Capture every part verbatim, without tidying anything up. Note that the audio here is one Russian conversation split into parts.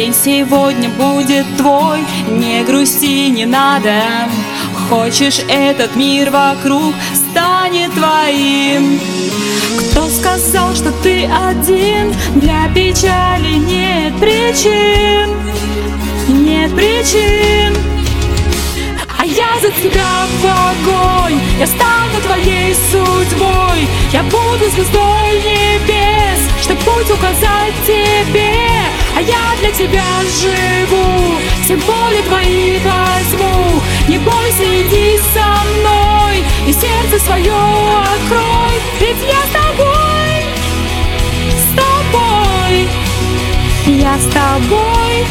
День сегодня будет твой, не грусти, не надо. Хочешь, этот мир вокруг станет твоим. Кто сказал, что ты один? Для печали нет причин, нет причин. А я за тебя в огонь, я стану твоей судьбой. Я буду звездой небес, чтоб путь указать тебе. А я для тебя живу, все боли твои возьму. Не бойся, иди со мной и сердце свое открой. Ведь я с тобой, с тобой, я с тобой.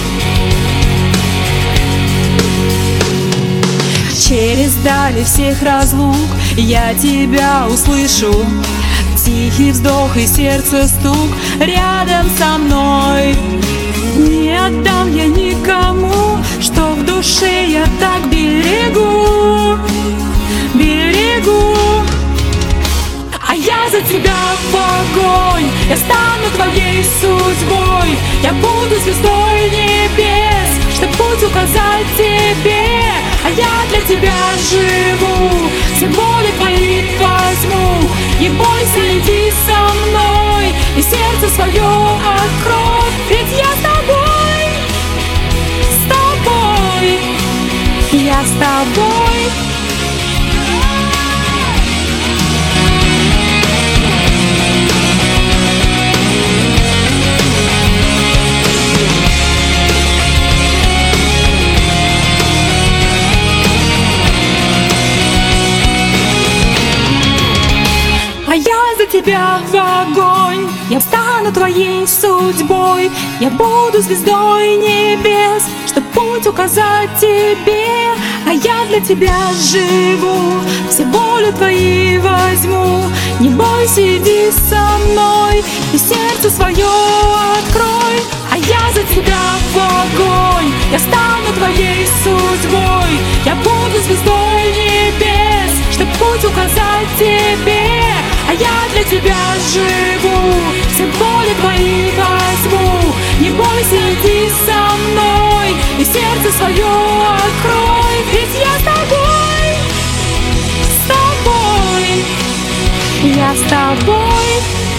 Через дали всех разлук я тебя услышу. Тихий вздох и сердце стук рядом со мной. Не отдам я никому, что в душе я так берегу, берегу. А я за тебя в огонь, я стану твоей судьбой. Я буду звездой небес, чтоб путь указать тебе. А я для тебя живу, все боли твои возьму. Не бойся, иди со мной и сердце свое открой. Ведь я с тобой, с тобой, я с тобой. А я за тебя в огонь, я стану твоей судьбой. Я буду звездой небес, чтоб путь указать тебе. А я для тебя живу, все боли твои возьму. Не бойся, иди со мной и сердце свое открой. А я за тебя в огонь, я стану твоей судьбой. Я буду звездой небес, чтоб путь указать тебе. А я для тебя живу, все боли твои возьму. Не бойся, иди со мной и сердце свое открой. Ведь я с тобой, с тобой, я с тобой.